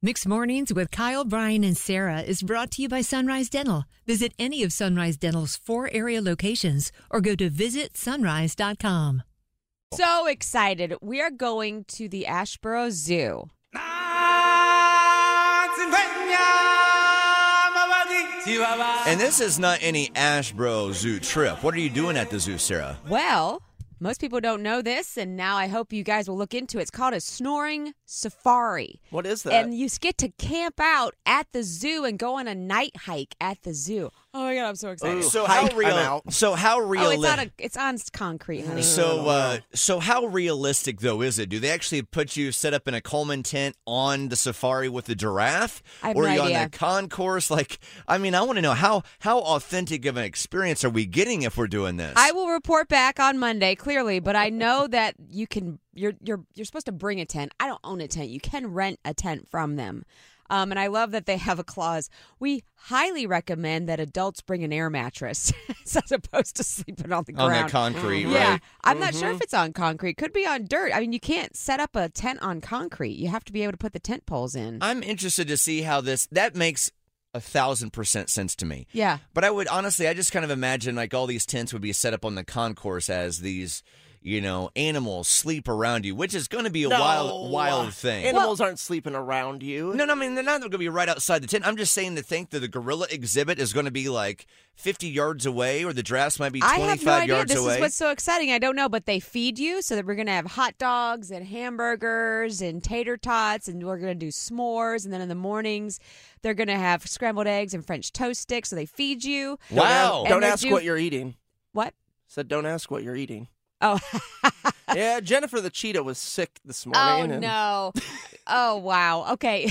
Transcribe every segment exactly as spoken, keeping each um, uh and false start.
Mixed Mornings with Kyle, Brian, and Sarah is brought to you by Sunrise Dental. Visit any of Sunrise Dental's four area locations or go to visit sunrise dot com. So excited. We are going to the Asheboro Zoo. And this is not any Asheboro Zoo trip. What are you doing at the zoo, Sarah? Well, most people don't know this, and now I hope you guys will look into it. It's called a snoring safari. What is that? And you get to camp out at the zoo and go on a night hike at the zoo. Oh my God, I'm so excited. Ooh, So hike, how real? I'm out. So how real? Oh, it's on a, it's on concrete, honey. So, uh, so how realistic though is it? Do they actually put you set up in a Coleman tent on the safari with the giraffe, I have or no are you idea. on the concourse? Like, I mean, I want to know how how authentic of an experience are we getting if we're doing this? I will report back on Monday, clearly, but I know that you can. You're you're you're supposed to bring a tent. I don't own a tent. You can rent a tent from them. Um, and I love that they have a clause. We highly recommend that adults bring an air mattress as opposed to sleeping on the on ground. the concrete, Yeah, right? I'm not sure if it's on concrete. Could be on dirt. I mean, you can't set up a tent on concrete. You have to be able to put the tent poles in. I'm interested to see how this. That makes a thousand percent sense to me. Yeah. But I would honestly, I just kind of imagine like all these tents would be set up on the concourse as these, you know, animals sleep around you, which is going to be a No. wild, wild thing. Animals aren't sleeping around you. No, no, I mean, they're not going to be right outside the tent. I'm just saying to think that the gorilla exhibit is going to be like fifty yards away, or the giraffes might be I twenty-five have no idea. yards This away. is what's so exciting. I don't know, but they feed you so that we're going to have hot dogs and hamburgers and tater tots, and we're going to do s'mores. And then in the mornings, they're going to have scrambled eggs and French toast sticks. So they feed you. Wow. And Don't they ask do- what you're eating. What? Said don't ask what you're eating. Oh. Yeah, Jennifer the cheetah was sick this Oh, morning. and- no. Oh, wow. Okay.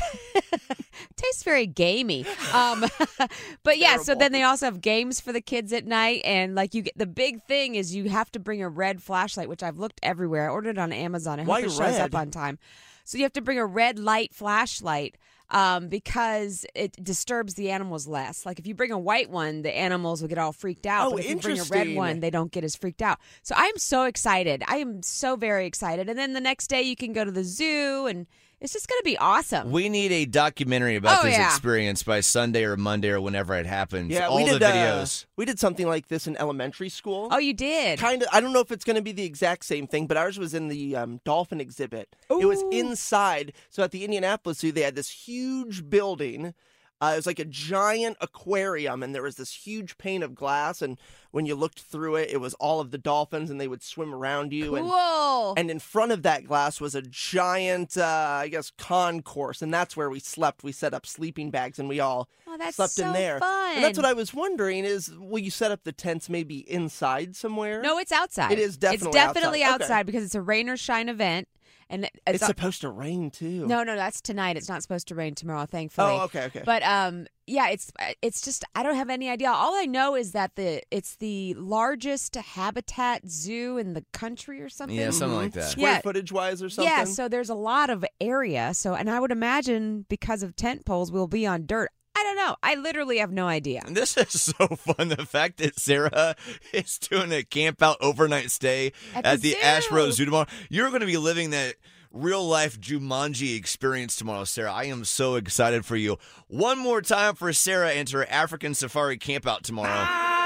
Tastes very gamey. Um, but yeah, so Terrible. then they also have games for the kids at night. And like you get the big thing is you have to bring a red flashlight, which I've looked everywhere. I ordered it on Amazon. I hope Why it shows red? up on time. So you have to bring a red light flashlight um, because it disturbs the animals less. Like if you bring a white one, the animals will get all freaked out. Oh, but if you bring a red interesting. one, they don't get as freaked out. So I'm so excited. I am so very excited. And then the next day you can go to the zoo and it's just going to be awesome. We need a documentary about Oh, this yeah. experience by Sunday or Monday or whenever it happens. Yeah, all we the did. Uh, videos. we did something like this in elementary school. Oh, you did? Kind of. I don't know if it's going to be the exact same thing, but ours was in the um, dolphin exhibit. It was Ooh. inside. So at the Indianapolis Zoo, they had this huge building. Uh, it was like a giant aquarium, and there was this huge pane of glass. And when you looked through it, it was all of the dolphins, and they would swim around you. And Cool. And in front of that glass was a giant, uh, I guess, concourse, and that's where we slept. We set up sleeping bags, and we all Oh, that's slept so in there. fun. And that's what I was wondering: is will you set up the tents maybe inside somewhere? No, it's outside. It is definitely It's definitely outside. outside, Okay. because it's a rain or shine event. And it's, it's supposed to rain too. no, no, that's tonight. It's not supposed to rain tomorrow, thankfully. Oh, okay, okay. But um, yeah, it's it's just I don't have any idea. All I know is that the it's the largest habitat zoo in the country or something. Yeah, something like Mhm. that. Square Yeah. footage wise or something. Yeah, so there's a lot of area. So, and I would imagine because of tent poles, we'll be on dirt. I don't know. I literally have no idea. This is so fun. The fact that Sarah is doing a camp out overnight stay At at, the the, zoo. Asheboro Zoo tomorrow. You're going to be living that real life Jumanji experience tomorrow, Sarah. I am so excited for you. One more time for Sarah and her African safari camp out tomorrow.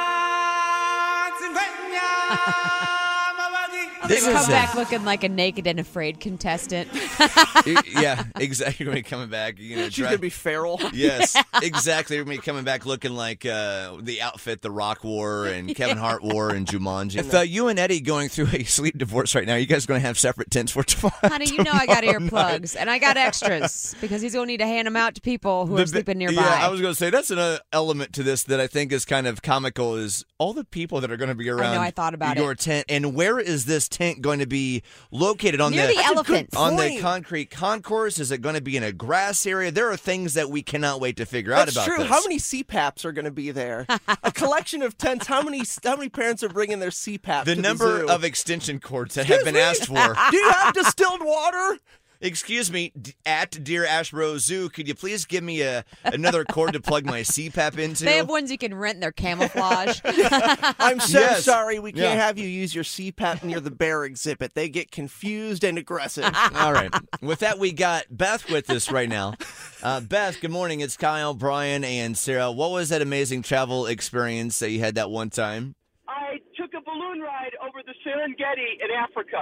This Come is a- back looking like a naked and afraid contestant. yeah, exactly. You're going to be coming back. You know, she's try- gonna be feral. Yes, exactly. We're going to be coming back looking like uh, the outfit The Rock wore and Kevin Hart wore in Jumanji. If uh, you and Eddie going through a sleep divorce right now, you guys going to have separate tents for tomorrow? Honey, you know I got tomorrow night. earplugs and I got extras because he's going to need to hand them out to people who The are bi- sleeping nearby. Yeah, I was going to say that's another element to this that I think is kind of comical is all the people that are going to be around I thought about your it. tent. And where is this tent going to be located? On Near the, the elephants. on the point. concrete concourse? Is it going to be in a grass area? There are things that we cannot wait to figure out That's about true. this. How many C PAPs are going to be there? A collection of tents. How many? How many parents are bringing their C PAP? The to number the zoo? of extension cords that have been me? asked for. Do you have distilled water? Excuse me, d- at Dear Ashboro Zoo, could you please give me a another cord to plug my C PAP into? They have ones you can rent. They're camouflage. I'm so Yes. sorry we can't Yeah. have you use your C PAP near the bear exhibit. They get confused and aggressive. All right. With that, we got Beth with us right now. Uh, Beth, good morning. It's Kyle, Brian, and Sarah. What was that amazing travel experience that you had that one time? I took a balloon ride over the Serengeti in Africa.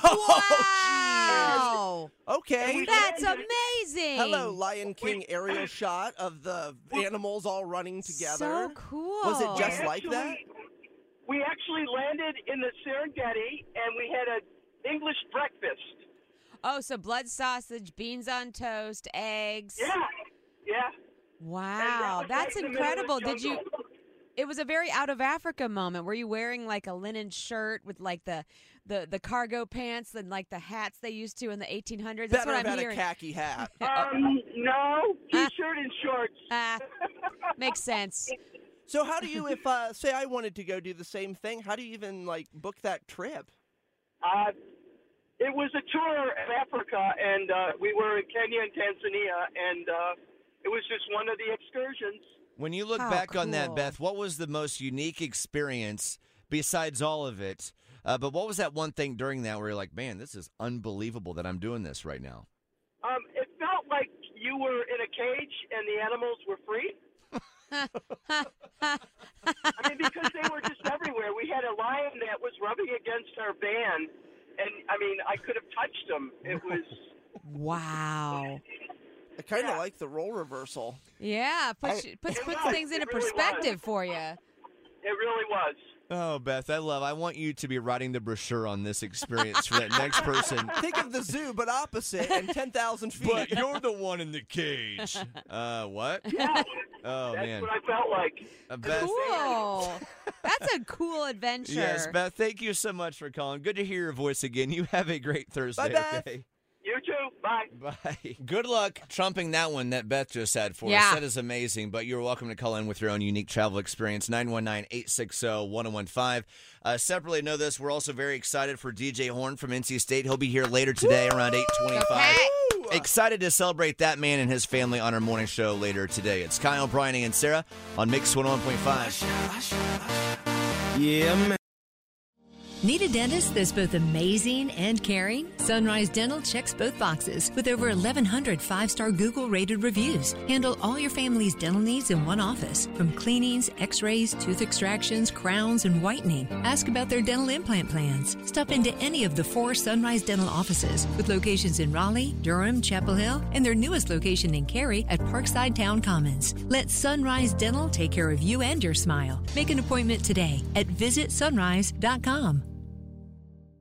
Wow. Okay. That's amazing. Hello, Lion King aerial shot of the animals all running together. So cool. Was it just We like that? actually- We actually landed in the Serengeti, and we had an English breakfast. Oh, so blood sausage, beans on toast, eggs. Yeah, yeah. Wow, And that was that's right in the middle of the incredible. Did you? jungle. It was a very out of Africa moment. Were you wearing like a linen shirt with like the the, the cargo pants and like the hats they used to in the eighteen hundreds? That's Better what have I'm had a hearing. khaki hat. Um, no, t-shirt and shorts. Ah, makes sense. So how do you, if uh, say I wanted to go do the same thing, how do you even like book that trip? Uh, it was a tour in Africa, and uh, we were in Kenya and Tanzania, and uh, it was just one of the excursions. When you look How back on that, cool. Beth, what was the most unique experience besides all of it? Uh, but what was that one thing during that where you're like, man, this is unbelievable that I'm doing this right now? Um, it felt like you were in a cage and the animals were free. I mean, because they were just everywhere. We had a lion that was rubbing against our van, and I mean, I could have touched him. It was. Wow. I kind of Yeah. like the role reversal. Yeah, puts I- puts, It puts was. things into It really perspective was. for you. It really was. Oh, Beth, I love. I want you to be writing the brochure on this experience for that next person. Think of the zoo, but opposite and ten thousand feet. But you're the one in the cage. Uh, what? Yeah, Oh that's man, what I felt like. uh, Beth. Cool. That's a cool adventure. Yes, Beth. Thank you so much for calling. Good to hear your voice again. You have a great Thursday. Bye, Beth. Okay. You too. Bye. Bye. Good luck trumping that one that Beth just had for Yeah. us. That is amazing. But you're welcome to call in with your own unique travel experience. nine one nine, eight six zero, one zero one five. Uh, separately, know this. We're also very excited for D J Horn from N C State. He'll be here later today around eight twenty-five. Okay. Excited to celebrate that man and his family on our morning show later today. It's Kyle, Brian, and Sarah on Mix one oh one point five. Yeah, man. Need a dentist that's both amazing and caring? Sunrise Dental checks both boxes with over eleven hundred five-star Google-rated reviews. Handle all your family's dental needs in one office, from cleanings, x-rays, tooth extractions, crowns, and whitening. Ask about their dental implant plans. Stop into any of the four Sunrise Dental offices with locations in Raleigh, Durham, Chapel Hill, and their newest location in Cary at Parkside Town Commons. Let Sunrise Dental take care of you and your smile. Make an appointment today at visit sunrise dot com.